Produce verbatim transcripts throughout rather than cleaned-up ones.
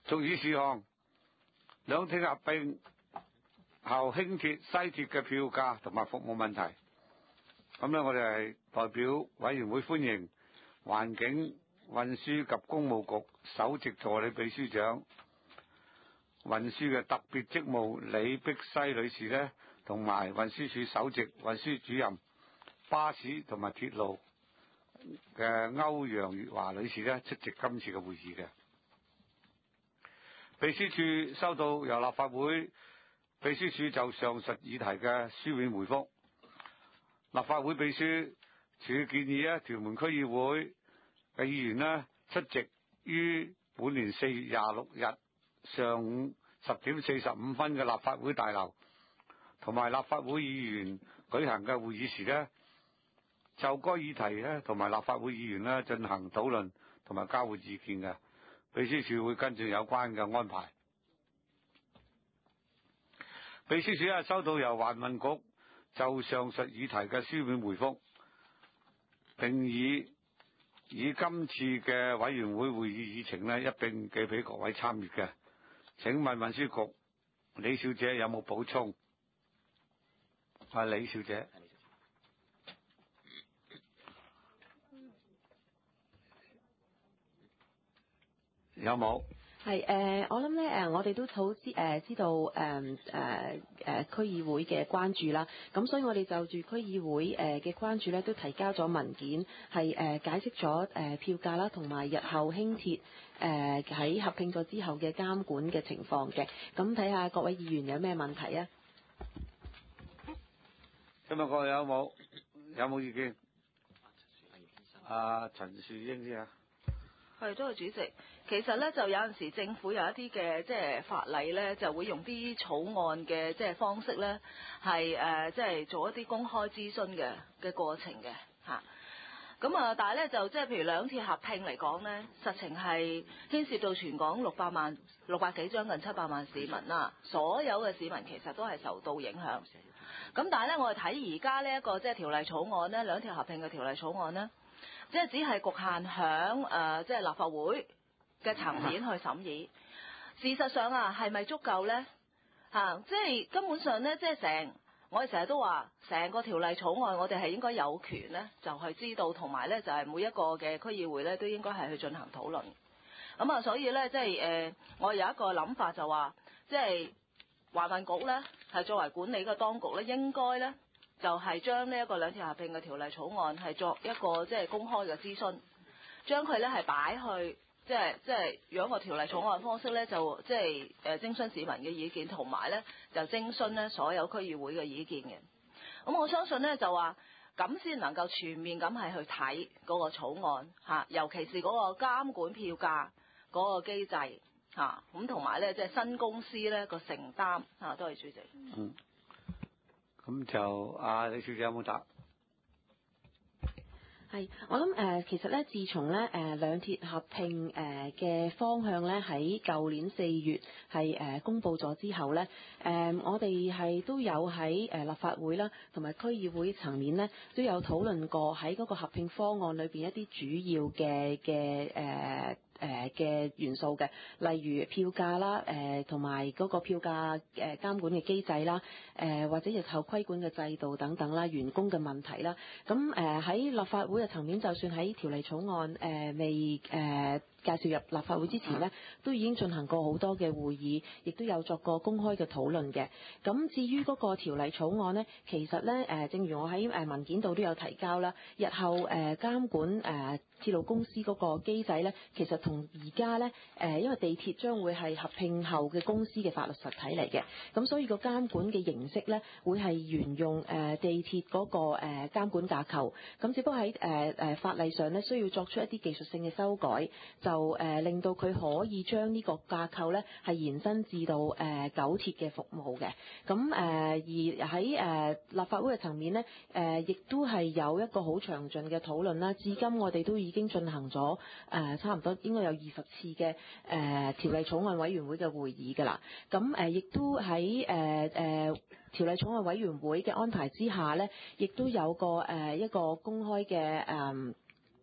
俗議事項，兩鐵合併後輕鐵、西鐵嘅票價同埋服務問題。咁咧，我哋係代表委員會歡迎環境運輸及工務局首席助理秘書長運輸嘅特別職務李碧西女士咧，同埋運輸署首席運輸主任巴士同埋鐵路嘅歐陽月華女士咧出席今次嘅會議嘅。秘書處收到由立法會秘書處就上述議題嘅書面回覆。立法會秘書處建議咧，屯門區議會嘅議員咧出席於本年四月廿六日上午十點四十五分嘅立法會大樓同埋立法會議員舉行嘅會議時咧，就該議題咧同埋立法會議員咧進行討論同埋交換意見嘅。秘書處會跟進有關嘅安排。秘書處咧收到由環運局就上述議題嘅書面回覆，並以以今次嘅委員會會議議程咧一併寄俾各位參與嘅。請問運輸局李小姐有冇補充？啊，李小姐，有冇？ 係誒、呃，我諗咧誒，我哋都好知誒、呃、知道誒誒誒區議會嘅關注啦。咁所以我哋就住區議會誒嘅關注咧，都提交咗文件，係誒、呃、解釋咗誒、呃、票價啦，同埋日後輕鐵誒喺合併咗之後嘅監管嘅情況嘅。咁睇下各位議員有咩問題啊？ 今日各位有冇有冇意見？阿陳樹英先啊。 係，多謝主席。其實咧，就有陣時政府有一啲嘅即係法例咧，就會用啲草案嘅即係方式咧，係誒即係做一啲公開諮詢嘅嘅過程嘅嚇。咁啊，但係咧就即係譬如兩鐵合併嚟講咧，實情係牽涉到全港六百萬、六百幾將近七百萬市民啦。所有嘅市民其實都係受到影響。咁但係咧，我哋睇而家呢一個即係條例草案咧，兩鐵合併嘅條例草案咧，即係只係局限響誒即係立法會嘅層面去審議。事實上啊，係咪足夠咧？嚇、啊，即係根本上咧，即係成我哋成日都話，成個條例草案我哋係應該有權咧，就係知道，同埋咧就係每一個嘅區議會咧都應該係去進行討論。咁啊，所以咧即係誒、呃，我有一個諗法就話，即係環運局咧係作為管理嘅當局咧，應該咧。就係將呢一個兩鐵合併嘅條例草案係作一個即係公開嘅諮詢，將佢咧係擺去即係即係用一個條例草案方式咧，就即係誒徵詢市民嘅意見，同埋咧就徵詢咧所有區議會嘅意見嘅。咁我相信咧就話咁先能夠全面咁係去睇嗰個草案嚇，尤其是嗰個監管票價嗰個機制嚇，咁同埋咧即係新公司咧個承擔嚇。多謝主席。 嗯。咁就阿李小姐有冇答？ 係，我諗誒、呃，其實咧，自從咧誒兩鐵合併誒嘅方向咧喺舊年四月係誒、呃、公佈咗之後咧，誒、呃、我哋係都有喺誒立法會啦，同埋區議會層面咧都有討論過喺嗰個合併方案裏邊一啲主要嘅嘅誒誒嘅元素嘅，例如票價啦，誒同埋嗰個票價誒監管嘅機制啦，誒、呃、或者日後規管嘅制度等等啦，員工嘅問題啦，咁誒喺立法會嘅層面，就算喺條例草案誒、呃、未誒、呃、介紹入立法會之前呢，都已經進行過好多嘅會議，亦都有作過公開嘅討論嘅。咁至於嗰個條例草案呢，其實呢，誒、呃，正如我喺誒文件度都有提交啦，日後誒、呃、監管誒、呃、鐵路公司嗰個機制呢，其實同而家呢，誒、呃，因為地鐵將會係合併後嘅公司嘅法律實體嚟嘅，咁所以個監管嘅形式呢，會係沿用誒、呃、地鐵嗰、那個誒、呃、監管架構，咁只不過喺誒誒法例上呢，需要作出一啲技術性嘅修改，就誒、呃、令到佢可以將呢個架構呢係延伸至到誒、呃、九鐵嘅服務嘅，咁誒、呃、而喺誒、呃、立法會嘅層面呢，誒、呃、亦都係有一個好詳盡嘅討論啦。至今我哋都已經進行咗誒、呃、差唔多應該有二十次嘅誒、呃、條例草案委員會嘅會議㗎啦。咁誒亦都喺誒誒條例草案委員會嘅安排之下呢，亦都有個誒、呃、一個公開嘅誒。呃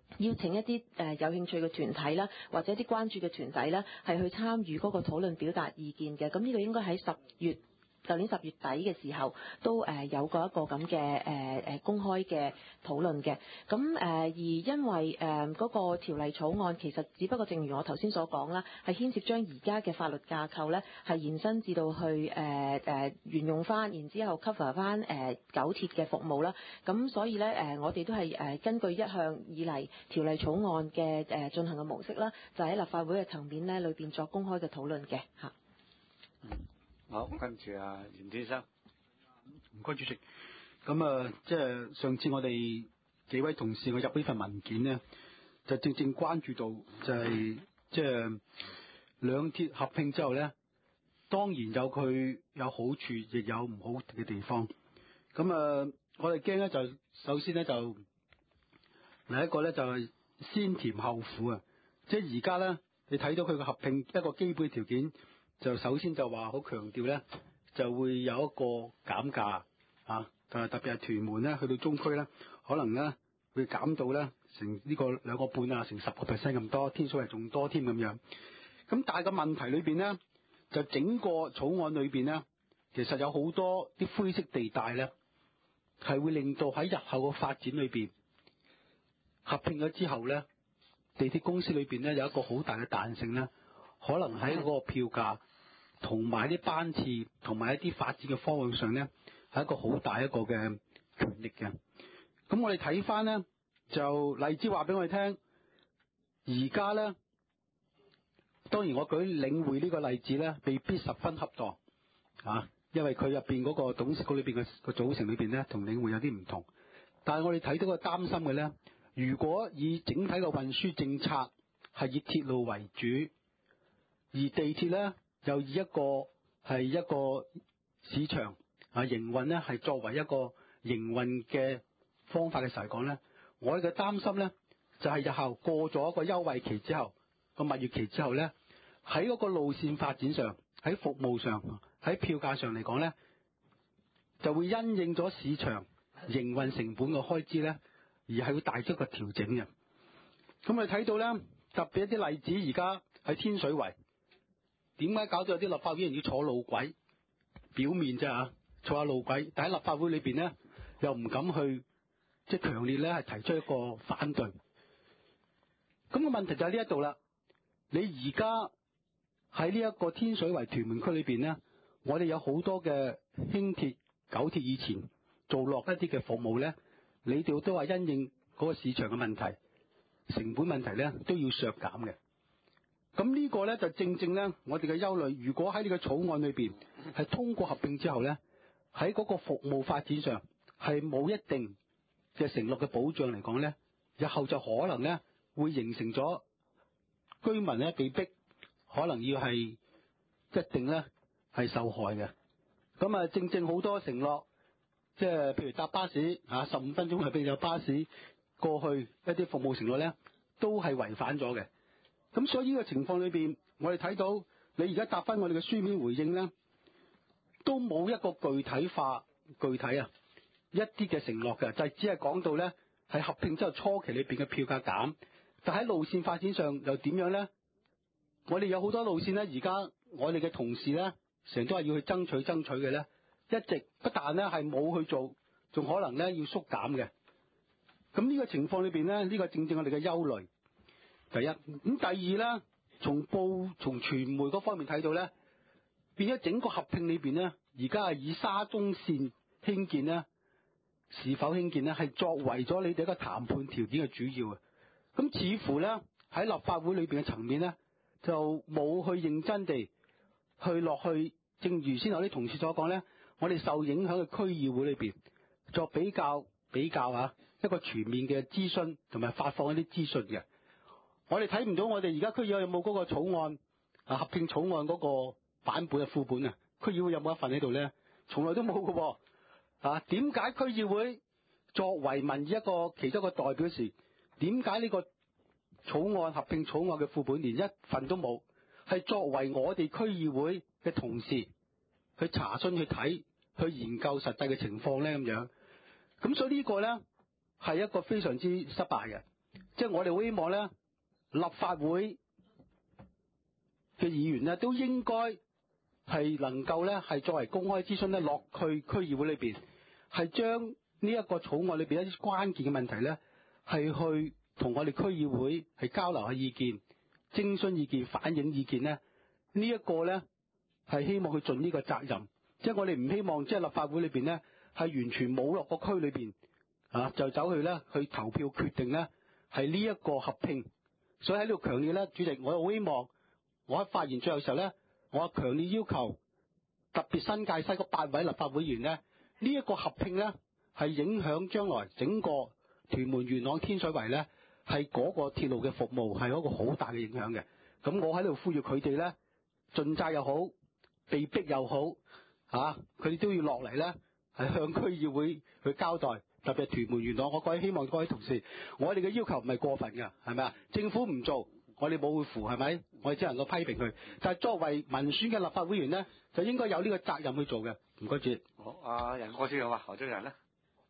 邀請一啲誒有興趣嘅團體啦，或者一啲關注嘅團體啦，係去參與嗰個討論表達意見嘅。咁呢個應該喺十月。舊年十月底嘅時候都誒有過一個咁嘅誒誒公開嘅討論嘅，咁誒而因為誒嗰個條例草案其實只不過正如我頭先所講啦，係牽涉將而家嘅法律架構咧係延伸至到去誒誒沿用翻，然之後 cover 翻誒九鐵嘅服務啦，咁所以咧誒我哋都係誒根據一向以嚟條例草案嘅誒進行嘅模式啦，就喺立法會嘅層面咧裏邊作公開嘅討論嘅嚇。 好，跟住啊，袁先生， 唔該主席。咁啊，即係上次我哋幾位同事我入呢份文件呢，就正正關注到就係即係兩鐵合併之後呢，當然有佢有好處，亦有唔好嘅地方。咁啊，我哋驚咧就首先咧就第一個咧就係先甜後苦啊！即係而家咧，你睇到佢個合併一個基本條件。就首先就話好強調咧，就會有一個減價啊，但係特別係屯門咧，去到中區咧，可能咧會減到咧成呢個兩個半啊，成十個 percent 咁多，天水圍仲多添咁樣。咁但係個問題裏邊咧，就整個草案裏邊咧，其實有好多啲灰色地帶咧，係會令到喺日後嘅發展裏邊合併咗之後咧，地鐵公司裏邊咧有一個好大嘅彈性咧。可能喺嗰個票價同埋啲班次同埋一啲發展嘅方向上咧，係一個好大一個嘅權力嘅。咁我哋睇翻咧，就例子話俾我哋聽，而家咧，當然我舉領匯呢個例子咧，未必十分恰當啊，因為佢入邊嗰個董事局裏邊嘅個組成裏邊咧，同領匯有啲唔同。但係我哋睇到個擔心嘅咧，如果以整體嘅運輸政策係以鐵路為主。而地鐵咧又以一個係一個市場啊營運咧係作為一個營運嘅方法嘅時候嚟講咧，我哋嘅擔心咧就係日後過咗一個優惠期之後個蜜月期之後咧，喺嗰個路線發展上、喺服務上、喺票價上嚟講咧，就會因應咗市場營運成本嘅開支咧，而係會大咗個調整嘅。咁我哋睇到咧，特別一啲例子，而家喺天水圍。點解搞到有啲立法會議員要坐路軌？表面啫嚇，坐下路軌，但喺立法會裏邊咧，又唔敢去即係強烈咧係提出一個反對。咁個問題就喺呢一度啦。你而家喺呢一個天水圍屯門區裏邊咧，我哋有好多嘅輕鐵、九鐵以前做落一啲嘅服務咧，你哋都話因應嗰個市場嘅問題、成本問題咧，都要削減嘅。咁呢個咧就正正咧，我哋嘅憂慮。如果喺呢個草案裏邊係通過合併之後咧，喺嗰個服務發展上係冇一定嘅承諾嘅保障嚟講咧，日後就可能咧會形成咗居民咧被逼可能要係一定咧係受害嘅。咁啊，正正好多承諾，即係譬如搭巴士嚇十五分鐘係俾有巴士過去一啲服務承諾咧，都係違反咗嘅。咁所以呢個情況裏邊，我哋睇到你而家答翻我哋嘅書面回應咧，都冇一個具體化、具體啊一啲嘅承諾嘅，就係只係講到咧喺合併之後初期裏邊嘅票價減，但喺路線發展上又點樣咧？我哋有好多路線咧，而家我哋嘅同事咧成日都係要去爭取爭取嘅咧，一直不但咧係冇去做，仲可能咧要縮減嘅。咁呢個情況裏邊咧，呢個正正我哋嘅憂慮。第一，咁第二咧，從報從傳媒嗰方面睇到咧，變咗整個合併裏邊咧，而家係以沙中線興建咧，是否興建咧，係作為咗你哋一個談判條件嘅主要啊。咁似乎咧喺立法會裏邊嘅層面咧，就冇去認真地去落去，正如先有啲同事所講咧，我哋受影響嘅區議會裏邊作比較比較啊，一個全面嘅諮詢同埋發放一啲資訊嘅。我哋睇唔到我哋而家區議會有冇嗰個草案啊，合併草案嗰個版本嘅副本啊？區議會有冇一份喺度咧？從來都冇嘅喎。啊，點解區議會作為民意一個其中一個代表時，點解呢個草案合併草案嘅副本連一份都冇？係作為我哋區議會嘅同事去查詢、去睇、去研究實際嘅情況咧咁樣。咁所以呢個咧係一個非常之失敗嘅。 即係我哋好希望咧，立法會嘅議員咧都應該係能夠咧係作為公開諮詢咧落去區議會裏邊，係將呢一個草案裏邊一啲關鍵嘅問題咧係去同我哋區議會係交流下意見、徵詢意見、反映意見咧。呢一個咧係希望去盡呢個責任，即係我哋唔希望即係立法會裏邊咧係完全冇落個區裏邊啊，就走去咧去投票決定咧係呢一個合併。所以喺呢度強烈咧，主席，我好希望我喺發言最後嘅時候咧，我強烈要求特別新界西嗰八位立法會議員咧，呢一個合併咧係影響將來整個屯門元朗天水圍咧係嗰個鐵路嘅服務係有一個好大嘅影響嘅。咁我喺度呼籲佢哋咧，盡責又好，被逼又好，嚇佢哋都要落嚟咧，係向區議會去交代。特別係屯門元朗，我各位希望各位同事，我哋嘅要求唔係過分㗎，係咪啊？政府唔做，我哋冇會扶，係咪？我哋只能夠批評佢。但係作為民選嘅立法會議員咧，就應該有呢個責任去做嘅。唔該主席。 好，阿仁哥先好嘛，何俊仁咧。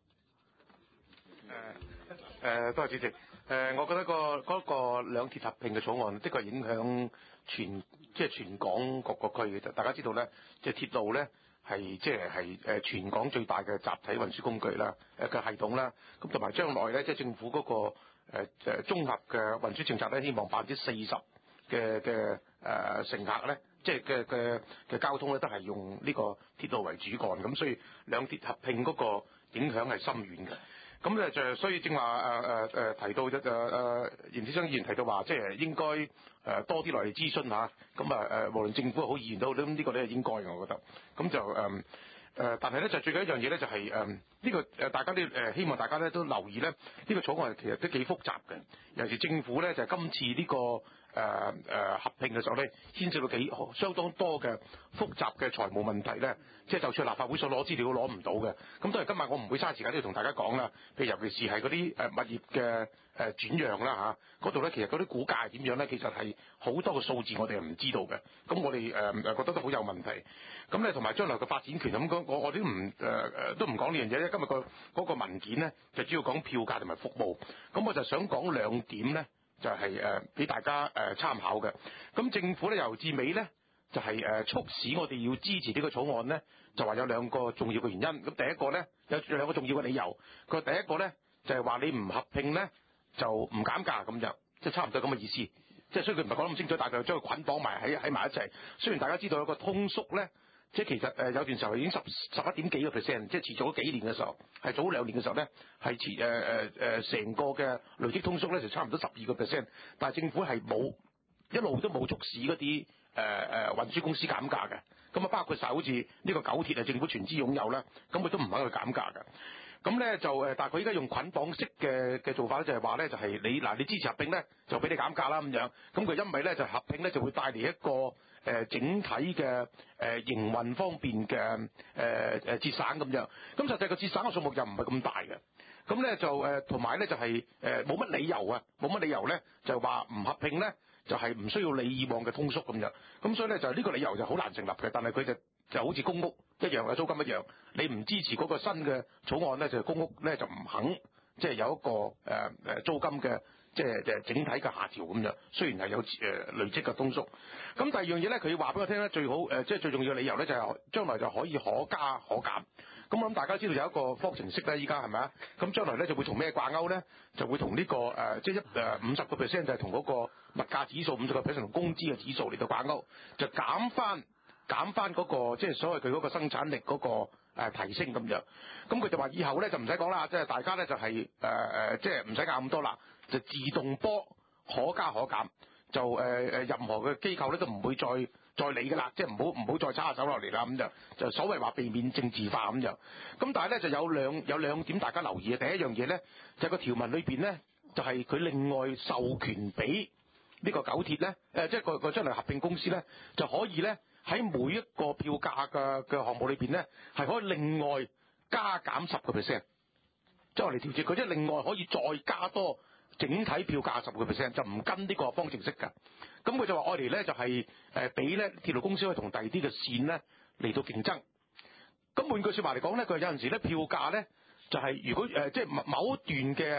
誒誒，多謝主席。誒，我覺得個嗰個兩鐵合併嘅草案，的確影響全即係全港各個區嘅。大家知道咧，即係鐵路咧係即係係誒全港最大嘅集體運輸工具啦，誒嘅系統啦。咁同埋將來咧，即係政府嗰個誒誒綜合嘅運輸政策咧，希望百分之四十嘅嘅誒乘客咧，即係嘅嘅嘅交通咧，都係用呢個鐵路為主幹。咁所以兩鐵合併嗰個影響係深遠嘅。咁咧就所以正話誒誒誒提到啫誒誒嚴志生議員提到話，即係應該誒多啲落嚟諮詢下，咁啊誒無論政府好議員都好，咁呢個咧係應該嘅，我覺得。咁就誒誒、呃，但係咧就最緊一樣嘢咧就係誒呢個誒大家都誒希望大家咧都留意咧，呢、呢個草案其實都幾複雜嘅，尤其是政府咧就係、今次呢、呢個。誒誒、呃、合併嘅時候咧，牽涉到幾相當多嘅複雜嘅財務問題咧，即係就算立法會所攞資料攞唔到嘅。咁當然今日我唔會嘥時間呢度同大家講啦。譬如尤其是係嗰啲誒物業嘅誒轉讓啦嚇，嗰度咧其實嗰啲估價係點樣咧，其實係好多個數字我哋係唔知道嘅。咁我哋誒誒覺得都好有問題。咁咧同埋將來嘅發展權咁，我我哋都唔誒誒都唔講呢樣嘢咧。今日個嗰個文件咧就主要講票價同埋服務。咁我就想講兩點咧。就係誒俾大家誒參考嘅。咁政府咧由至尾咧就係、是、誒促使我哋要支持呢個草案咧，就話有兩個重要嘅原因。咁第一個咧有兩個重要嘅理由。佢第一個咧就係、是、話你唔合併咧就唔減價咁樣，即係差唔多咁嘅意思。即係雖然佢唔係講得咁清楚，但係佢將佢捆綁埋喺喺埋一齊。雖然大家知道有個通縮咧。即係其實誒有段時候已經十十一點幾個 percent，即係遲早咗幾年嘅時候，係早兩年嘅時候咧，係遲誒誒誒成個嘅累積通縮咧就差唔多十二個 percent，但係政府係冇一路都冇促使嗰啲誒誒運輸公司減價嘅，咁啊包括晒好似呢個九鐵係政府全資擁有啦，咁佢都唔肯去減價嘅。咁咧就誒，但係佢依家用捆綁式嘅嘅做法咧，就係話咧就係你嗱，你支持合併咧，就俾你減價啦咁樣。咁佢因為咧就合併咧就會帶嚟一個誒、呃、整體嘅誒、呃、營運方面嘅誒誒節省咁樣。咁實際個節省嘅數目又唔係咁大嘅。咁咧就誒同埋咧就係誒冇乜理由啊，冇乜理由咧就話唔合併咧就係、是、唔需要你以往嘅通縮咁樣。咁所以咧就呢個理由就好難成立嘅。但係佢就就好似公屋一樣嘅租金一樣，你唔支持嗰個新嘅草案咧，就公屋咧就唔肯即係、就是、有一個誒誒、呃、租金嘅即係誒整體嘅下調咁樣。雖然係有誒、呃、累積嘅通縮。咁第二樣嘢咧，佢要話俾我聽咧，最好誒即係最重要嘅理由咧，就係、是、將來就可以可加可減。咁我諗大家知道有一個方程式咧，依家係咪啊？咁將來咧就會同咩掛鈎咧？就會同呢、這個誒、呃、即係一誒五十個 percent 就係同嗰個物價指數，五十個 percent 同工資嘅指數嚟到掛鈎，就減翻。減翻嗰個即係所謂佢嗰個生產力嗰、那個誒、呃、提升咁樣，咁佢就話以後咧就唔使講啦，即係大家咧就係誒誒，即係唔使減咁多啦，就自動波可加可減，就誒誒、呃、任何嘅機構咧都唔會再再理㗎啦，即係唔好唔好再叉下手落嚟啦咁就，就所謂話避免政治化咁樣。咁但係咧就有兩有兩點大家留意嘅，第一樣嘢咧就係、是、個條文裏邊咧就係、是、佢另外授權俾呢個九鐵咧誒，即係個個將來合併公司咧就可以咧。喺每一個票價嘅嘅項目裏邊咧，係可以另外加減十個 percent，即係我哋調節佢，即係另外可以再加多整體票價十個 percent，就唔跟呢個方程式㗎。咁佢就話我哋咧就係誒俾咧鐵路公司去同第二啲嘅線咧嚟到競爭。咁換句説話嚟講咧，佢有陣時咧票價咧就係、是、如果誒、呃、即係某一段嘅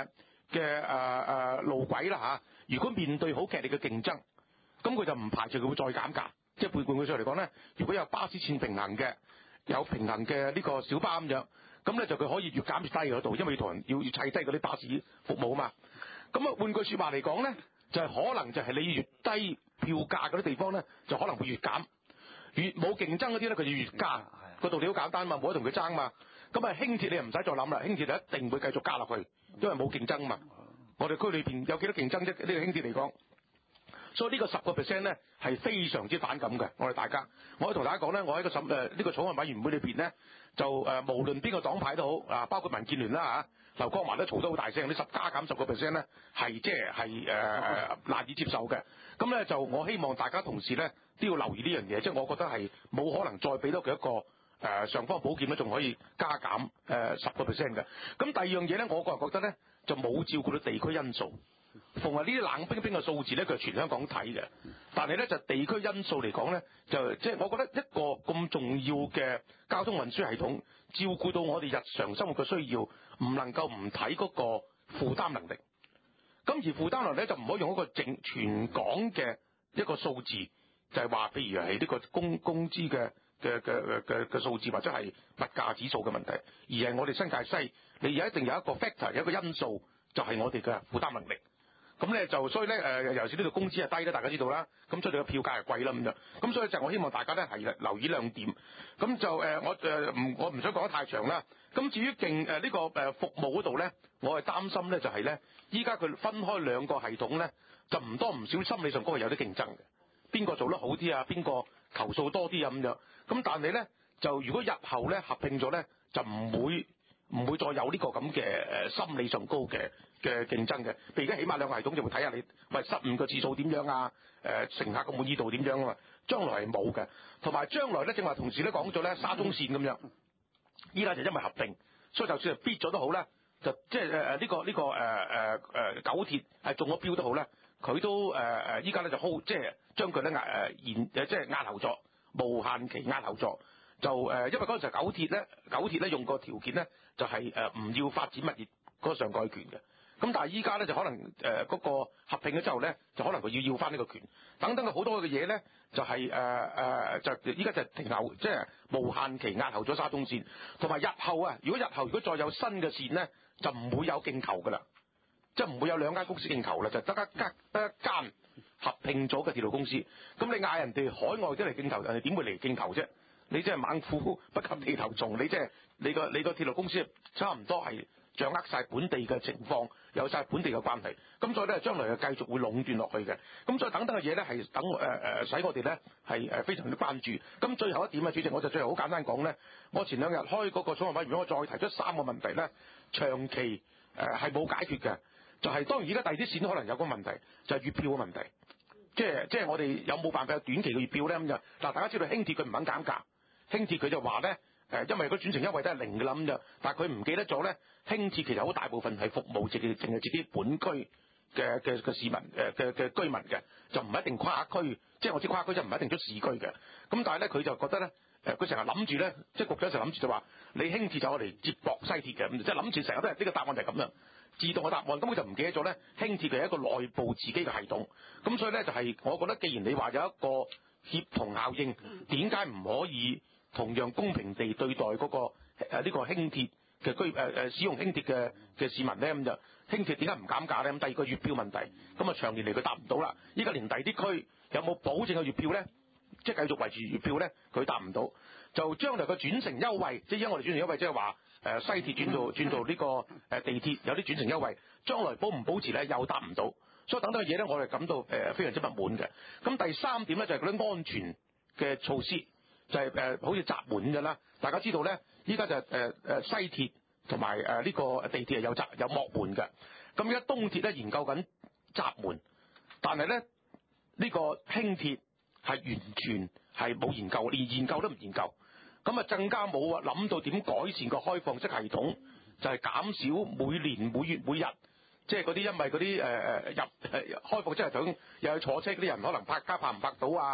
嘅誒誒路軌啦嚇，如果面對好劇烈嘅競爭，咁佢就唔排除佢會再減價。即係換句上嚟講咧，如果有巴士線平衡嘅，有平衡嘅呢個小巴咁樣，咁咧就佢可以越減越低嗰度，因為要同人要要砌低嗰啲巴士服務啊嘛。咁啊換句説話嚟講咧，就係、是、可能就係你越低票價嗰啲地方咧，就可能會越減；越冇競爭嗰啲咧，佢就越加。個道理好簡單嘛，冇得同佢爭嘛。咁啊輕鐵你又唔使再諗啦，輕鐵就一定會繼續加落去，因為冇競爭嘛。我哋區裏邊有幾多競爭啫？呢、這個輕鐵嚟講。所以呢個十個 percent 咧係非常之反感嘅，我哋大家，我可以同大家講咧，我喺個審誒呢個草案委員會裏邊咧，就誒、呃、無論邊個黨派都好啊，包括民建聯啦嚇，劉江華都嘈得好大聲，呢十加減十個 percent 咧係即係係誒誒難以接受嘅。咁咧就我希望大家同事咧都要留意呢樣嘢，即係我覺得係冇可能再俾多佢一個誒、呃、尚方寶劍咧，仲可以加減誒十個 percent 嘅。咁第二樣嘢咧，我個人覺得咧就冇照顧到地區因素。逢係呢啲冷冰冰嘅數字咧，佢係全香港睇嘅。但係咧就地區因素嚟講咧，就即係我覺得一個咁重要嘅交通運輸系統，照顧到我哋日常生活嘅需要，唔能夠唔睇嗰個負擔能力。咁而負擔能力咧就唔可以用一個整全港嘅一個數字，就係話譬如係呢個工工資嘅嘅嘅嘅嘅數字，或者係物價指數嘅問題，而係我哋新界西，你一定有一個 factor， 有一個因素，就係我哋嘅負擔能力。咁咧就所以咧誒，尤其是呢度工資係低咧，大家知道啦。咁所以你嘅票價係貴啦咁樣。咁所以就我希望大家咧係留意兩點。咁就誒、呃、我誒唔我唔想講得太長啦。咁至於競誒呢個誒服務嗰度咧，我係擔心咧就係咧，依家佢分開兩個系統咧，就唔多唔少心理上嗰個有啲競爭嘅。邊個做得好啲啊？邊個投訴多啲啊？咁樣。咁但係咧就如果日後咧合併咗咧，就唔會唔會再有呢個咁嘅誒心理上高嘅嘅競爭嘅。譬如而家起碼兩個系統就會睇下你喂失誤嘅次數點樣啊？誒、呃、乘客嘅滿意度點樣啊？嘛，將來係冇嘅。同埋將來咧，正話同事都講咗咧，沙中線咁樣，依家就因為合併，所以就算係必咗都好咧，就即係誒誒呢個呢、呢個誒誒誒九鐵係中咗標都好咧，佢都誒誒依家咧就 hold 即係將佢咧壓誒延誒即係壓後咗，無限期壓後咗。就誒、呃，因為嗰陣時九鐵咧，九鐵咧用個條件咧，就係誒唔要發展物業嗰個上蓋權嘅。咁但係依家咧就可能誒嗰、呃那個合併咗之後咧，就可能佢要要翻呢個權。等等嘅好多嘅嘢咧，就係誒誒，就依家就停留，即係無限期壓後咗沙中線。同埋日後啊，如果日後如果再有新嘅線咧，就唔會有競投㗎啦，即係唔會有兩間公司競投啦，就得一間得一間合併咗嘅鐵路公司。咁你嗌人哋海外啲嚟競投，人哋點會嚟競投啫？你即係猛虎不及地頭蟲，你即係你個你個鐵路公司差唔多係掌握晒本地嘅情況，有晒本地嘅關係，咁所以咧將來係繼續會壟斷落去嘅。咁所以等等嘅嘢咧係等誒誒、呃、使我哋咧係誒非常之關注。咁最後一點啊，主席，我就最後好簡單講咧，我前兩日開嗰個草案委員會，我再提出三個問題咧，長期誒係冇解決嘅，就係、是、當然而家第二啲線可能有個問題，就係、是、月票嘅問題，即係即係我哋有冇辦法有短期嘅月票咧咁就嗱，大家知道輕鐵佢唔肯減價。輕鐵佢就話咧，誒，因為個轉乘優惠都係零嘅啦咁就，但係佢唔記得咗咧，輕鐵其實好大部分係服務自己，淨係自己本區嘅嘅嘅市民，誒嘅嘅居民嘅，就唔一定跨區，即係我知跨區就唔一定出市區嘅。咁但係咧，佢就覺得咧，誒，佢成日諗住咧，即係局長成日諗住就話，你輕鐵就我嚟接駁西鐵嘅，咁即係諗住成日都係呢個答案就係咁樣，自動嘅答案，咁佢就唔記得咗咧，輕鐵佢係一個內部自己嘅系統，咁所以咧就係、是，我覺得既然你話有一個協同效應，點解唔可以同樣公平地對待嗰、那個誒呢、呃這個輕鐵嘅居誒誒使用輕鐵嘅嘅市民咧，咁就輕鐵點解唔減價咧？咁第二個月票問題，咁啊長年嚟佢答唔到啦。依家連第啲區有冇保證嘅月票咧？即係繼續維持月票咧，佢答唔到。就將來個轉乘優惠，即係因為我哋轉乘優惠，即係話誒西鐵轉做轉做呢個誒地鐵有啲轉乘優惠，將來保唔保持咧又答唔到。所以等等嘅嘢咧，我哋感到誒、呃、非常之不滿嘅。咁第三點咧就係嗰啲安全嘅措施。就係、是、誒、呃，好似閘門咁樣啦。大家知道咧，依家就誒、是、誒、呃、西鐵同埋誒呢個地鐵係有閘有幕門嘅。咁而家東鐵咧研究緊閘門，但係咧呢、這個輕鐵係完全係冇研究，連研究都唔研究。咁啊更加冇啊諗到點改善個開放式系統，就係、是、減少每年每月每日，即係嗰啲因為嗰啲誒誒入誒開放式系統又去坐車嗰啲人可能拍卡拍唔拍到啊？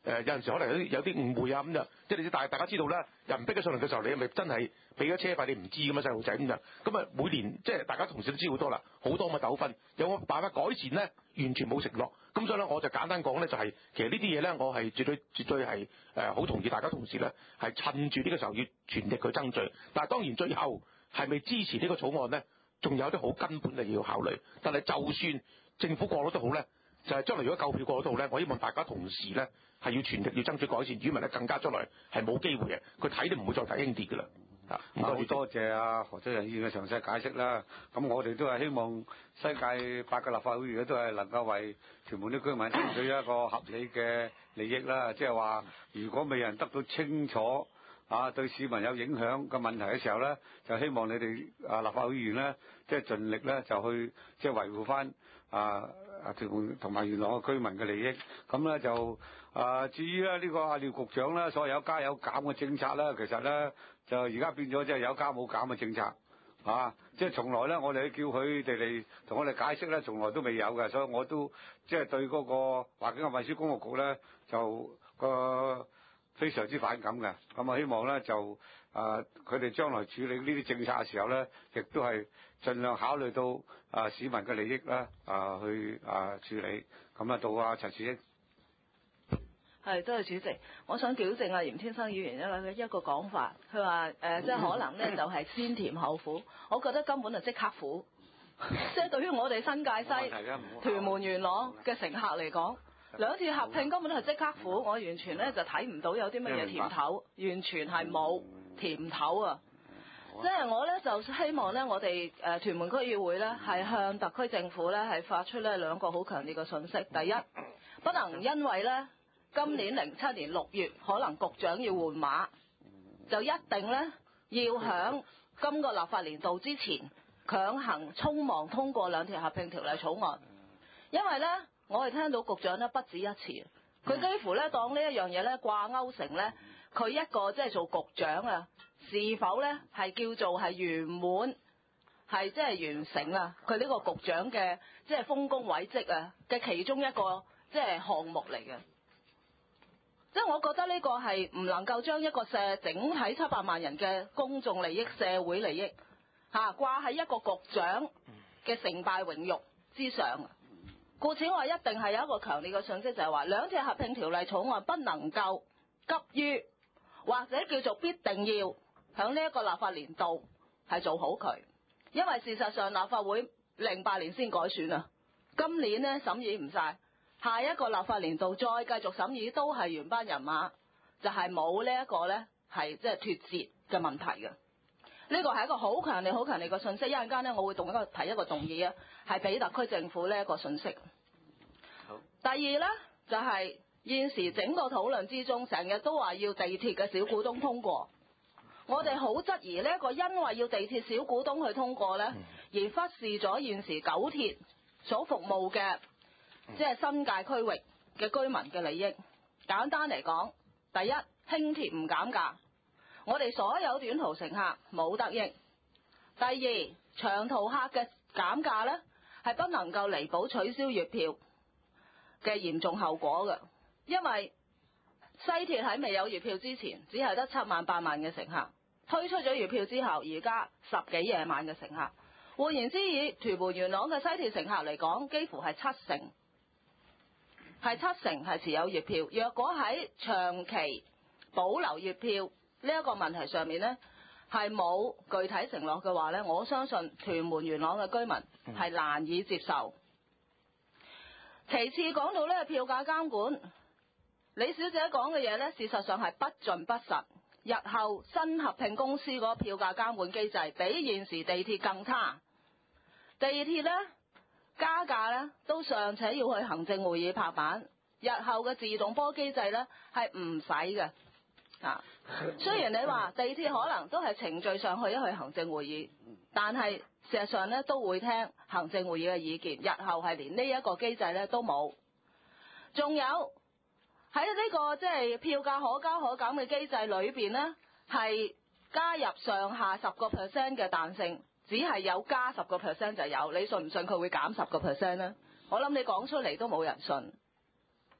有陣時可能有啲有啲誤會啊咁就，即係你知，但係大家知道啦，人逼咗上嚟嘅時候，你係咪真係俾咗車費？你唔知咁嘛，細路仔咁就，咁啊每年即係大家同事都知好多啦，好多咁嘅糾紛，有冇辦法改善咧？完全冇承諾。咁所以咧，我就簡單講咧，就係、是、其實呢啲嘢咧，我係絕對絕對係誒好同意大家同事咧，係趁住呢個時候要全力去爭取。但係當然最後係咪支持呢個草案咧，仲有啲好根本嘅要考慮。但係就算政府過咗都好咧，就係、是、將來如果夠票過到咧，我希望大家同事咧係要全力要爭取改善，語文咧更加將來係冇機會嘅，佢睇都唔會再睇輕跌㗎啦。啊， 好多謝啊何俊仁議員嘅詳細解釋啦。咁我哋都係希望西界八個立法會議員都係能夠為屯門啲居民爭取一個合理嘅利益啦。即係話，如果未人得到清楚啊對市民有影響嘅問題嘅時候咧，就希望你哋啊立法會議員咧，即係盡力咧就去即係維護翻啊啊屯門同埋元朗嘅居民嘅利益。咁咧就啊至於咧呢個阿廖局長咧，所謂有加有減嘅政策咧，其實咧就而家變咗即係有加冇減嘅政策啊！即係從來咧，我哋叫佢哋嚟同我哋解釋咧，從來都未有嘅，所以我都即係對嗰個環境嘅運輸工務局咧就個非常之反感嘅。咁啊，希望咧就啊佢哋將來處理呢啲政策嘅時候咧，亦都係盡量考慮到啊市民嘅利益啦啊去啊處理。咁啊，到啊陳樹英。 係，多謝主席。我想矯正啊嚴天生議員一個一個講法，佢話誒即係可能咧就係先甜後苦，我覺得根本就即刻苦。即係對於我哋新界西、屯門元朗嘅乘客嚟講，兩次合併根本都係即刻苦，我完全咧就睇唔到有啲乜嘢甜頭，完全係冇甜頭啊！即係我咧就希望咧，我哋誒屯門區議會咧係向特區政府咧係發出咧兩個好強烈嘅訊息。第一，不能因為咧今年零七年六月可能局長要換馬，就一定咧要響今個立法年度之前強行匆忙通過兩條合併條例草案。因為咧我哋聽到局長咧不止一次，佢幾乎咧當呢一樣嘢咧掛鈎成咧佢一個即係做局長啊，是否咧係叫做係圓滿，係即係完成啊佢呢個局長嘅即係豐功偉績啊嘅其中一個即係項目嚟嘅。即係我覺得呢個係唔能夠將一個社整體七百萬人嘅公眾利益、社會利益嚇掛喺一個局長嘅成敗榮辱之上。故此我一定係有一個強烈嘅訊息，就係話兩條合併條例草案不能夠急於或者叫做必定要響呢一個立法年度係做好佢，因為事實上立法會零八年先改選啊，今年呢審議唔晒。下一個立法年度再繼續審議都係原班人馬，就係冇呢一個呢係即係脫節嘅問題嘅。呢個係一個好強烈、好強烈嘅訊息。一陣間呢，我會動一個提一個動議啊，係俾特區政府呢一個訊息。好。第二呢，就係、是、現時整個討論之中，成日都話要地鐵嘅小股東通過，我哋好質疑呢一個因為要地鐵小股東去通過呢，而忽視咗現時九鐵所服務嘅。即係新界區域嘅居民嘅利益。簡單嚟講，第一，輕鐵唔減價，我哋所有短途乘客冇得益。第二，長途客嘅減價呢係不能夠彌補取消月票嘅嚴重後果嘅，因為西鐵喺未有月票之前，只係得七萬八萬嘅乘客，推出咗月票之後，而家十幾廿萬嘅乘客。換言之，以屯門元朗嘅西鐵乘客嚟講，幾乎係七成。係七成係持有月票，若果喺長期保留月票呢一個問題上面呢，係冇具體承諾嘅話呢，我相信屯門元朗嘅居民係難以接受。其次講到呢票價監管，李小姐講嘅嘢呢，事實上係不盡不實。日後新合併公司嗰個票價監管機制比現時地鐵更差，地鐵呢。加價咧都尚且要去行政會議拍板，日後嘅自動波機制咧係唔使嘅。啊，雖然你話地鐵可能都係程序上去一去行政會議，但係事實上咧都會聽行政會議嘅意見。日後係連呢一個機制咧都冇。仲有喺呢個即係票價可加可減嘅機制裏邊咧，係加入上下十個 percent 嘅彈性。只係有加十個 percent 就有，你信唔信佢會減十個 percent 咧？我諗你講出嚟都冇人信。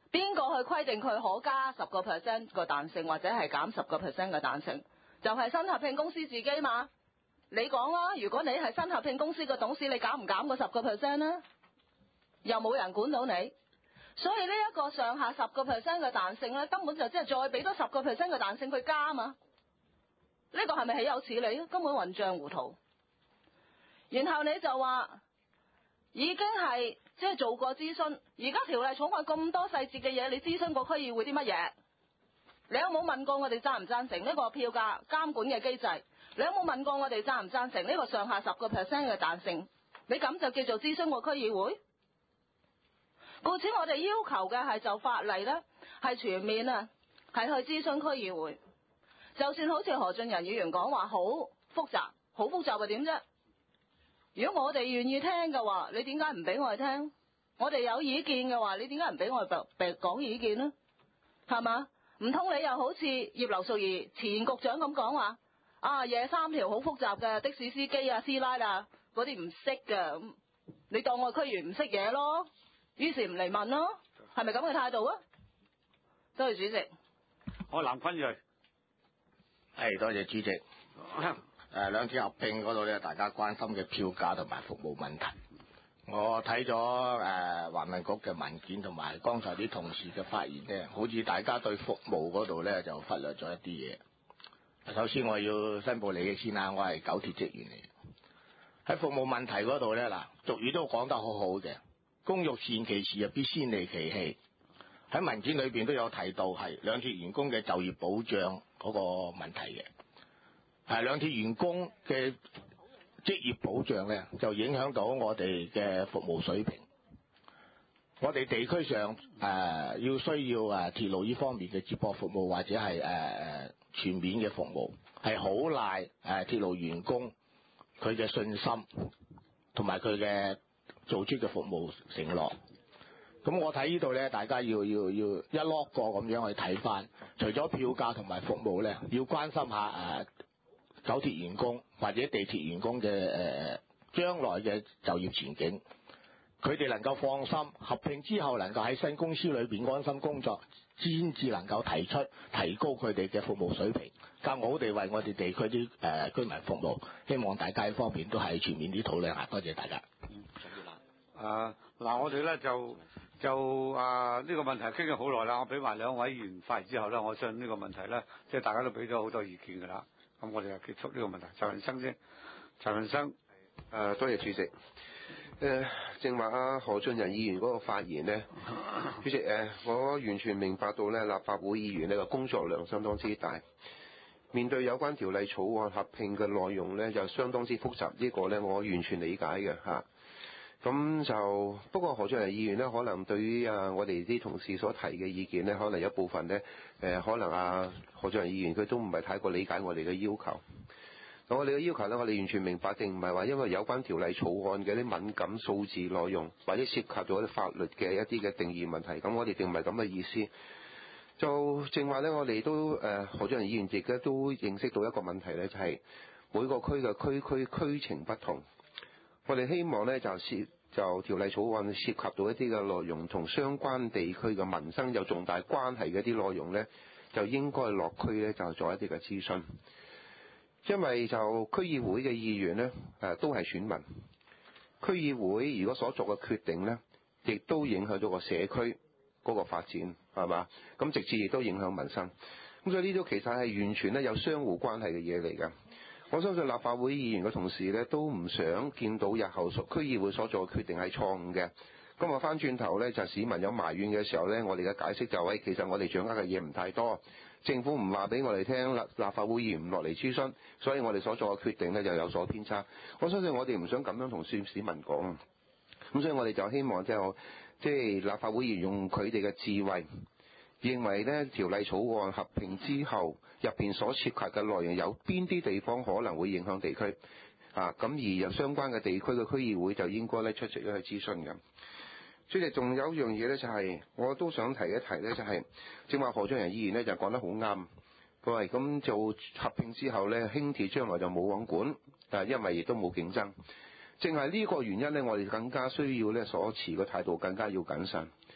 邊個去規定佢可加十個 percent 個彈性，或者係減十個 percent 嘅彈性？就係新合併公司自己嘛。你講啦，如果你係新合併公司嘅董事，你減唔減個十個 percent 呢？又冇人管到你，所以呢一個上下十個 percent 嘅彈性咧，根本就即係再俾多十個 percent 嘅彈性佢加嘛。呢個係咪豈有此理？根本混帳糊塗。然後你就話已經係即係做過諮詢，而家條例草案咁多細節嘅嘢，你諮詢過區議會啲乜嘢？你有冇問過我哋贊唔贊成呢個票價監管嘅機制？你有冇問過我哋贊唔贊成呢個上下十個 percent 嘅彈性？你咁就叫做諮詢過區議會？故此我哋要求嘅係就法例呢，係全面啊，係去諮詢區議會。就算好似何俊仁議員講話好複雜，好複雜係點啫？如果我哋願意聽嘅話，你點解唔俾我哋聽？我哋有意見嘅話，你點解唔俾我哋講意見呢？係嘛？唔通你又好似葉劉淑儀前局長咁講話啊？夜三條好複雜嘅的，的士司機啊、師奶啊嗰啲唔識嘅，咁你當我區議員唔識嘢咯？於是唔嚟問咯，係咪咁嘅態度啊？多謝主席。 我藍坤睿。 係，多謝主席。誒兩鐵合併嗰度咧，大家關心嘅票價同埋服務問題，我睇咗誒環民局嘅文件同埋剛才啲同事嘅發言咧，好似大家對服務嗰度咧就忽略咗一啲嘢。首先我要申報你嘅先啦，我係九鐵職員嚟嘅。喺服務問題嗰度咧，嗱俗語都講得好好嘅，工欲善其事，必先利其器。喺文件裏邊都有提到係兩鐵員工嘅就業保障嗰個問題嘅。係兩鐵員工嘅職業保障咧，就影響到我哋嘅服務水平。我哋地區上誒、呃、要需要誒鐵路呢方面嘅接駁服務，或者係誒誒全面嘅服務，係好賴誒、呃、鐵路員工佢嘅信心同埋佢嘅做出嘅服務承諾。咁我睇呢度咧，大家要要要一落個咁樣去睇翻，除咗票價同埋服務咧，要關心下誒。呃九鐵員工或者地鐵員工嘅誒將來嘅就業前景，佢哋能夠放心合併之後能夠喺新公司裏邊安心工作，先至能夠提出提高佢哋嘅服務水平，更好地為我哋地區啲誒居民服務。希望大家喺方面都係全面啲討論下，多謝大家。 啊嗱，我哋咧就就啊呢個問題傾咗好耐啦，我俾埋兩位議員發言之後咧，我相信呢個問題咧，即係大家都俾咗好多意見㗎啦。咁我哋就結束呢個問題。陳文生先，陳文生， 誒、呃、多謝主席。誒、呃、正話啊何俊仁議員嗰個發言咧，主席誒、呃，我完全明白到咧立法會議員呢個工作量相當之大，面對有關條例草案合併嘅內容咧，又相當之複雜。呢個咧我完全理解嘅嚇。咁就不過何俊仁議員呢，可能對於啊我哋啲同事所提嘅意見呢，可能有部分呢，誒、呃、可能啊何俊仁議員佢都唔係太過理解我哋嘅要求。咁我哋嘅要求呢，我哋完全明白，定唔係話因為有關條例草案嘅啲敏感數字內容，或者涉及咗啲法律嘅一啲嘅定義問題，咁我哋並唔係咁嘅意思。就正話呢，我哋都誒、呃、何俊仁議員亦都認識到一個問題呢，就係、是、每個區嘅區區區情不同。我哋希望呢，就涉就條例草案涉及到一啲嘅內容，同相關地區嘅民生有重大關係嘅啲內容呢，就應該落區呢，就做一啲嘅諮詢。因為就區議會嘅議員呢，誒都係選民，區議會如果所作嘅決定呢，亦都影響咗個社區嗰個發展，係嘛？咁直接亦都影響民生。咁所以呢啲其實係完全呢有相互關係嘅嘢嚟㗎。我相信立法會議員嘅同事咧都唔想見到日後區議會所做嘅決定係錯誤嘅。咁我翻轉頭咧就市民有埋怨嘅時候咧，我哋嘅解釋就係、是、其實我哋掌握嘅嘢唔太多，政府唔話俾我哋聽，立立法會議員唔落嚟諮詢，所以我哋所做嘅決定咧就有所偏差。我相信我哋唔想咁樣同市市民講，咁所以我哋就希望即係即係立法會議員用佢哋嘅智慧，認為呢條例草案合併之後入邊所涉及嘅內容有邊啲地方可能會影響地區啊，咁而有相關嘅地區嘅區議會就應該咧出席咗去諮詢嘅。主席，仲有一樣嘢咧就係、是、我都想提一提咧，就係正話何俊仁議員咧就講得好啱，佢話咁做合併之後咧，輕鐵將來就冇網管，但係因為亦都冇競爭，正係呢個原因咧，我哋更加需要咧所持嘅態度更加要謹慎。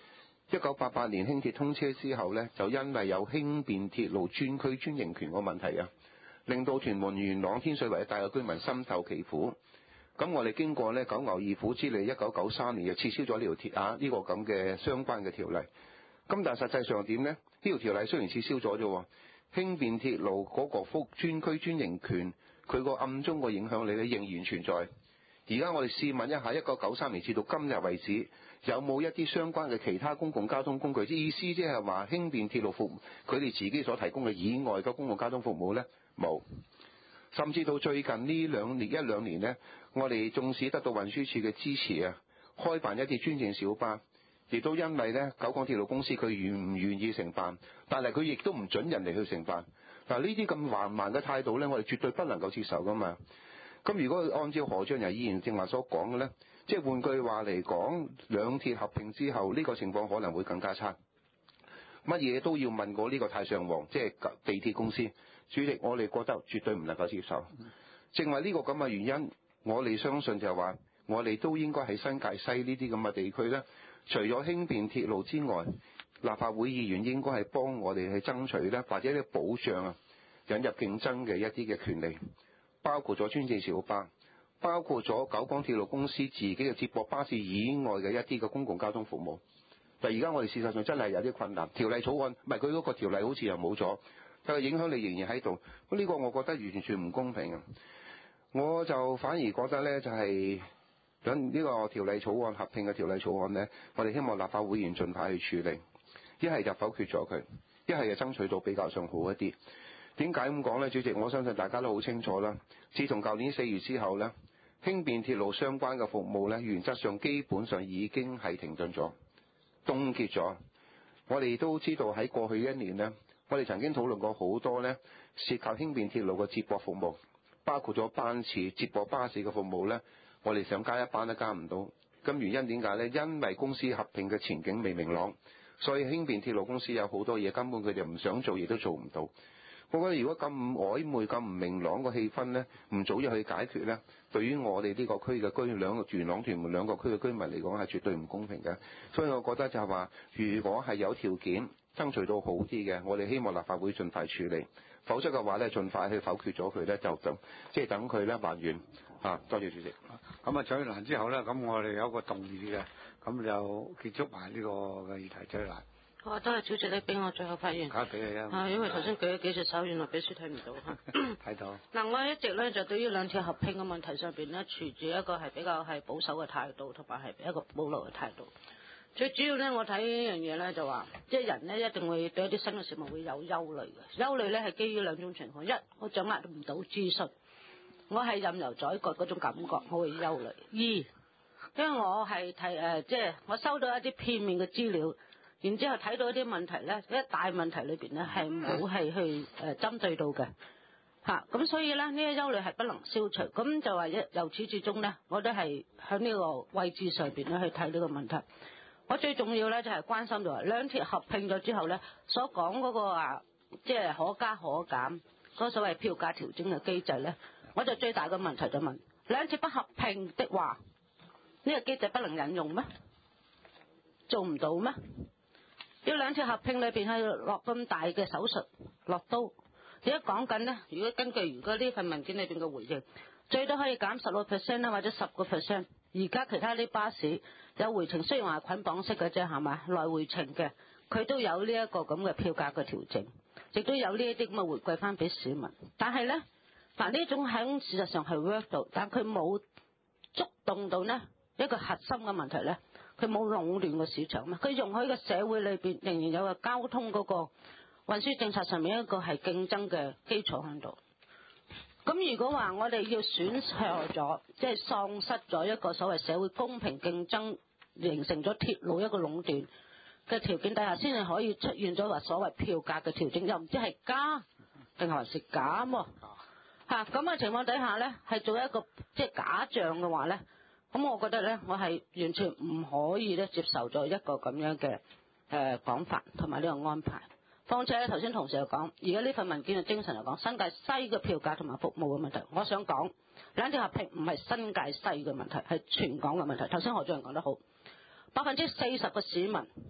一九八八年輕鐵通車之後呢，就因為有輕便鐵路專區專營權個問題啊，令到屯門、元朗、天水圍一帶嘅居民心頭其苦。咁我哋經過呢九牛二虎之力，一九九三年就撤銷咗呢條鐵啊呢個咁嘅相關嘅條例。咁但係實際上點呢？呢條條例雖然撤銷咗啫，輕便鐵路嗰個福專區專營權，佢個暗中個影響力咧仍然存在。而家我哋試問一下，一九九三年至到今日為止，有冇一啲相關嘅其他公共交通工具？意思即係話輕便鐵路服務，佢哋自己所提供嘅以外嘅公共交通服務呢？冇。甚至到最近呢兩年一兩年呢，我哋縱使得到運輸署嘅支持啊，開辦一啲專線小巴，亦都因為呢九廣鐵路公司佢願唔願意承辦，但係佢亦都唔準人哋去承辦。嗱，呢啲咁橫蠻嘅態度呢，我哋絕對不能夠接受噶嘛。咁如果按照何俊仁議員正話所講嘅呢，即係換句話嚟講，兩鐵合併之後，呢個情況可能會更加差。乜嘢都要問過呢個太上皇，即係地鐵公司主席，我哋覺得絕對唔能夠接受。正為呢個咁嘅原因，我哋相信就係話，我哋都應該喺新界西呢啲咁嘅地區呢，除咗輕便鐵路之外，立法會議員應該係幫我哋去爭取呢，或者啲保障啊，引入競爭嘅一啲嘅權利，包括咗專線小巴，包括咗九廣鐵路公司自己嘅接駁巴士以外嘅一啲嘅公共交通服務。但而家我哋事實上真係有啲困難，條例草案唔係佢嗰個條例好似又冇咗，但係影響力仍然喺度。咁呢個我覺得完全唔公平啊！我就反而覺得呢，就係等呢個條例草案合併嘅條例草案呢，我哋希望立法會議員盡快去處理，一係就否決咗佢，一係就爭取到比較上好一啲。點解咁講呢？主席，我相信大家都好清楚啦。自從舊年四月之後呢，輕便鐵路相關嘅服務呢，原則上基本上已經係停頓咗。凍結咗，我哋都知道喺過去一年呢，我哋曾經討論過好多呢涉及輕便鐵路嘅接駁服務，包括咗班次接駁巴士嘅服務呢，我哋想加一班都加唔到。咁原因點解呢？因為公司合併嘅前景未明朗，所以輕便鐵路公司有好多嘢根本佢哋唔想做，亦都做唔到。我覺得如果咁曖昧、咁唔明朗個氣氛呢，唔早日去解決呢，對於我哋呢個區嘅居兩個元朗屯門兩個區嘅居民嚟講係絕對唔公平嘅。所以我覺得就係話，如果係有條件爭取到好啲嘅，我哋希望立法會盡快處理；否則嘅話呢，盡快去否決咗佢呢，就等即係等佢呢還原啊！多謝主席。 咁啊，取難之後呢，咁我哋有一個動議嘅，咁就結束埋呢個嘅議題取難。 好，多謝主席你俾我最後發言。 交俾你啊！ 啊，因為頭先舉咗幾隻手，原來秘書睇唔到嚇。 睇到。嗱， 我一直咧就對於兩鐵合併嘅問題上邊咧，持住一個係比較係保守嘅態度，同埋係一個保留嘅態度。最主要咧，我睇呢樣嘢咧就話，即係人咧一定會對一啲新嘅事物會有憂慮嘅。憂慮咧係基於兩種情況：一，我掌握唔到資訊，我係任由宰割嗰種感覺，我會憂慮；二，因為我係睇誒，即係我收到一啲片面嘅資料。然之後睇到一啲問題咧，一大問題裏邊咧係冇係去誒針對到嘅嚇，咁、啊、所以咧呢個憂慮係不能消除，咁就話一由始至終咧，我都係喺呢個位置上邊咧去睇呢個問題。我最重要咧就係、是、關心到話兩鐵合併咗之後咧，所講嗰個啊，即係可加可減嗰、那個所謂票價調整嘅機制咧，我就最大嘅問題就問兩鐵不合併的話，呢、這個機制不能引用咩？做唔到咩？要兩鐵合併裏邊係落咁大嘅手術落刀，而家講緊呢，如果根據如果呢份文件裏邊嘅回應，最多可以減十六 percent 啦，或者十個 percent。而家其他啲巴士有回程，雖然話捆綁式嘅啫，係嘛，來回程嘅，佢都有呢一個咁嘅票價嘅調整，亦都有呢一啲咁嘅回饋翻俾市民。但係咧，嗱呢種喺事實上係 work 到，但佢冇觸動到呢一個核心嘅問題咧。佢冇壟斷個市場嘛，佢容許個社會裏邊仍然有個交通嗰個運輸政策上面一個係競爭嘅基礎喺度。咁如果話我哋要選錯咗，即係喪失咗一個所謂社會公平競爭，形成咗鐵路一個壟斷嘅條件底下，先至可以出現咗話所謂票價嘅調整，又唔知係加定係還是減喎嚇。咁嘅情況底下咧，係做一個即係假象嘅話咧。咁我覺得咧，我係完全唔可以咧接受咗一個咁樣嘅誒講法同埋呢個安排。況且咧，頭先同事又講，而家呢份文件嘅精神嚟講，新界西嘅票價同埋服務嘅問題，我想講兩鐵合併唔係新界西嘅問題，係全港嘅問題。頭先何俊仁講得好，百分之四十嘅市民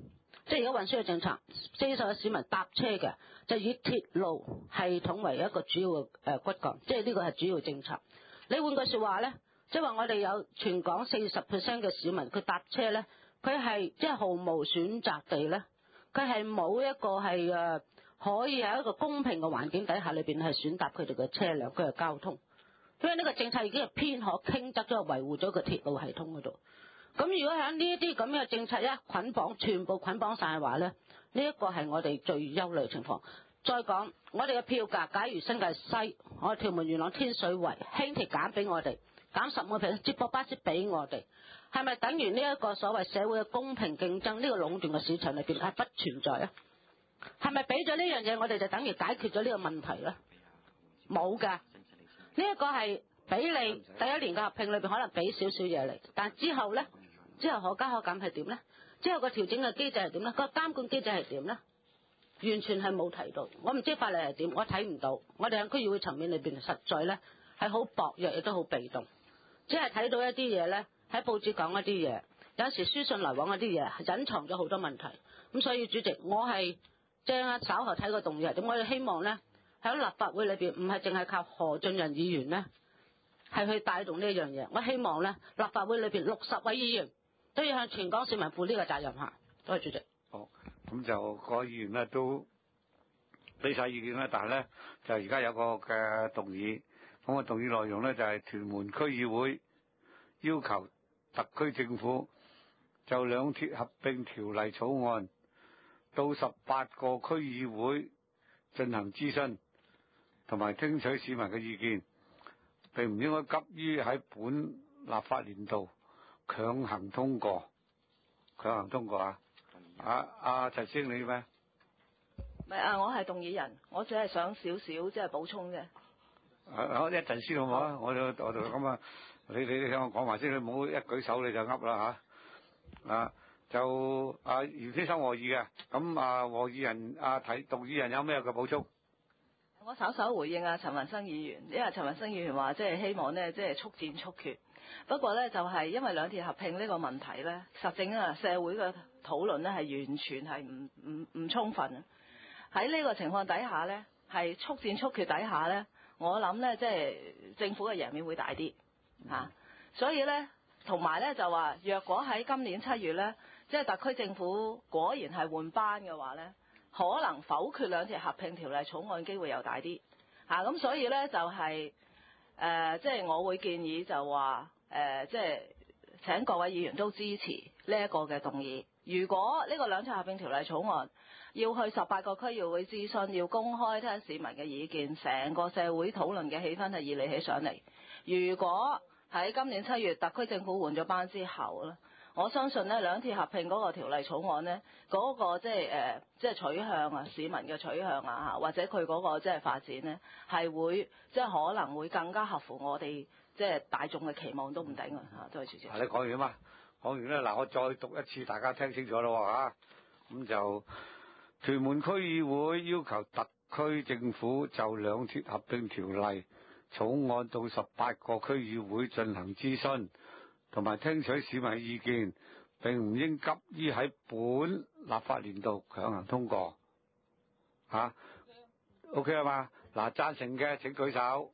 即係而家運輸嘅政策，四十個市民搭車嘅就以鐵路系統為一個主要嘅誒骨幹，即係呢個係主要政策。你換句説話咧，即係話我哋有全港四十 percent 嘅市民佢搭車咧，佢係即係毫無選擇地咧，佢係冇一個係誒可以喺一個公平嘅環境底下裏邊係選搭佢哋嘅車輛，佢嘅交通。因為呢個政策已經係偏可傾側咗維護咗個鐵路系統嗰度。咁如果喺呢一啲咁嘅政策一捆綁，全部捆綁晒嘅話咧，呢一個係我哋最憂慮嘅情況。再講我哋嘅票價，假如新界西、我哋屯門、元朗、天水圍輕鐵減俾我哋，減十五個 percent， 接駁巴士俾我哋，係咪等於呢一個所謂社會嘅公平競爭呢、呢個壟斷嘅市場裏邊係不存在啊？係咪俾咗呢樣嘢，我哋就等於解決咗呢個問題咧？冇㗎，呢、呢、一個係俾你第一年嘅合併裏邊可能俾少少嘢嚟，但之後咧，之後可加可減係點咧？之後個調整嘅機制係點咧？個監管機制係點咧？完全係冇提到，我唔知法例係點，我睇唔到。我哋喺區議會層面裏邊實在咧係好薄弱，亦都好被動，只係睇到一啲嘢咧喺報紙講一啲嘢，有時書信來往一啲嘢隱藏咗好多問題。咁所以主席，我係即係稍後睇個動議係點，我哋希望咧喺立法會裏邊唔係淨係靠何俊仁議員咧係去帶動呢一樣嘢，我希望咧立法會裏邊六十位議員都要向全港市民負呢個責任嚇。多謝主席。 好，咁就各位議員咧都俾晒意見啦，但係咧就而家有個嘅動議，咁個動議內容咧就係屯門區議會要求特區政府就兩鐵合併條例草案到十八個區議會進行諮詢，同埋聽取市民嘅意見，並唔應該急於喺本立法年度強行通過，強行通過啊！啊啊陳師兄你咩？ 唔係啊，我係動議人，我只係想少少即係補充啫。 啊，我一陣先好唔好啊？我我我咁啊，你你你聽我講埋先，你唔好一舉手你就噏啦嚇。啊，就啊袁先生和議嘅，咁啊和議人啊提動議人有咩嘅補充？ 我稍稍回應啊陳文生議員，因為陳文生議員話即係希望呢，即係速戰速決。不過呢，就係因為兩鐵合併呢個問題呢，實證啊社會嘅討論呢係完全係唔唔唔充分。喺呢個情況底下呢，係速戰速決底下呢，我諗呢，即係政府嘅贏面會大啲嚇、啊。所以呢，同埋呢，就話，若果喺今年七月呢，即係特區政府果然係換班嘅話呢，可能否決兩鐵合併條例草案機會又大啲嚇。咁、啊、所以呢，就係、是。誒、呃，即係我會建議就話，誒、呃，即係請各位議員都支持呢一個嘅動議。如果呢個兩鐵合併條例草案要去十八個區議會諮詢，要公開聽市民嘅意見，成個社會討論嘅氣氛係熱烈起上嚟。如果喺今年七月特區政府換咗班之後咧，我相信呢兩鐵合併嗰個條例草案呢，嗰、那個即係誒，即係取向啊，市民嘅取向啊，或者佢嗰個即係發展呢，係會即係可能會更加合乎我哋即係大眾嘅期望都唔定啊！嚇，多謝主席。 你講完啊嘛，講完咧嗱，我再讀一次，大家聽清楚咯嚇。咁就屯門區議會要求特區政府就兩鐵合併條例草案到十八個區議會進行諮詢，同埋聽取市民意見，並唔應急於喺本立法年度強行通過。嚇、啊、，OK 啊嘛？嗱，贊成嘅請舉手。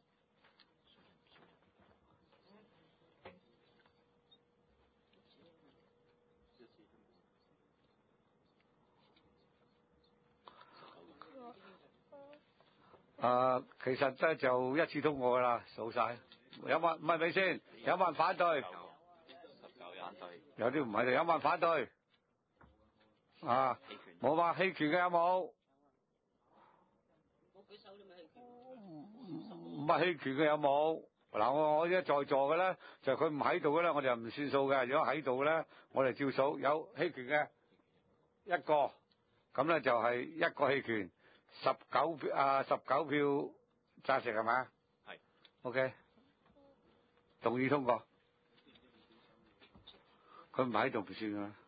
誒、啊，其實咧就一次通過噶啦，數晒。有冇唔係咪先？有冇人反對？有啲唔係，有冇人反對？啊，冇話棄權嘅有冇？唔係棄權嘅有冇？嗱，我我而家在座嘅咧，就佢唔喺度嘅咧，我哋就唔算數嘅。如果喺度咧，我哋照數。有棄權嘅一個，咁咧就係一個棄權，十九票啊，十九票贊成係咪？係。OK。動議通過，佢唔喺度唔算㗎。